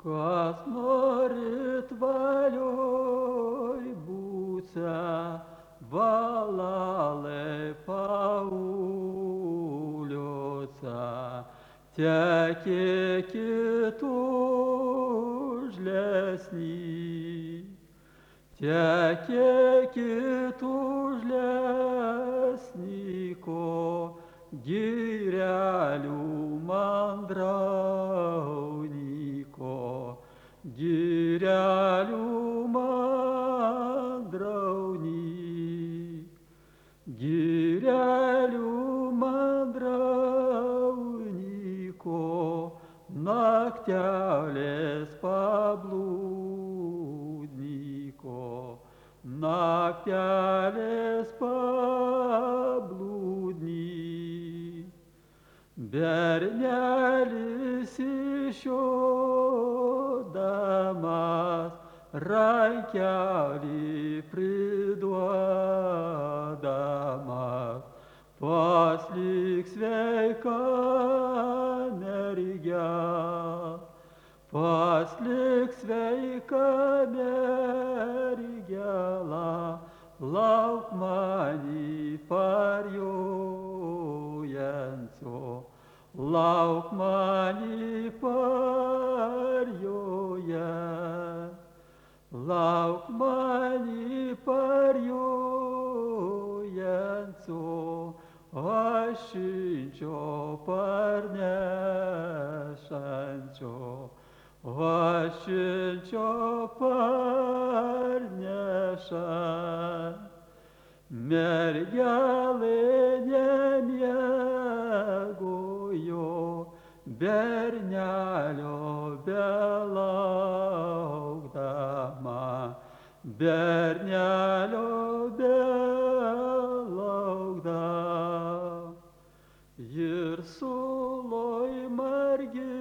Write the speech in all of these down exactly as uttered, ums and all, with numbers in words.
Kas norit valioj būca, valalai pauliuca, tekėkit užlesnį, tekėkit užlesnyko, girelių mandrauniko, girelių mandrauny, girelių mandrauniko, naktelės pablūdniko, naktelės pablūdny. Bernelis išjodamas rankelį priduodamas, paslik sveika merge, paslik sveika mergela, lauk mani parjojančio, lauk mani parjojant, lauk mani parjojančio, aš siunčio parnešančio, aš siunčio parnešant. Mergelė nemiegojo, bernelio belaukdama, bernelio belaukdama. Ir suloj margi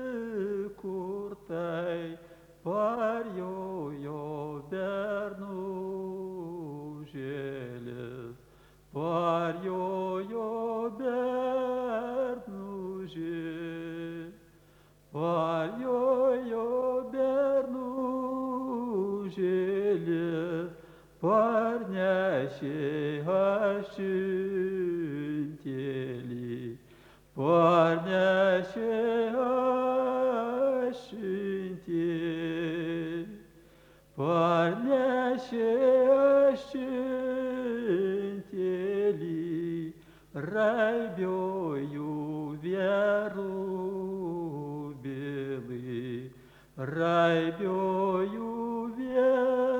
kurtai parjojo bernužėlis, parjojo bernužėlis, parjojo bernužėlis, parnešė aštuntėlį, parnešė aštuntėlį, parnešė aštuntėlį, raibiojų vierų bilį, raibiojų vierų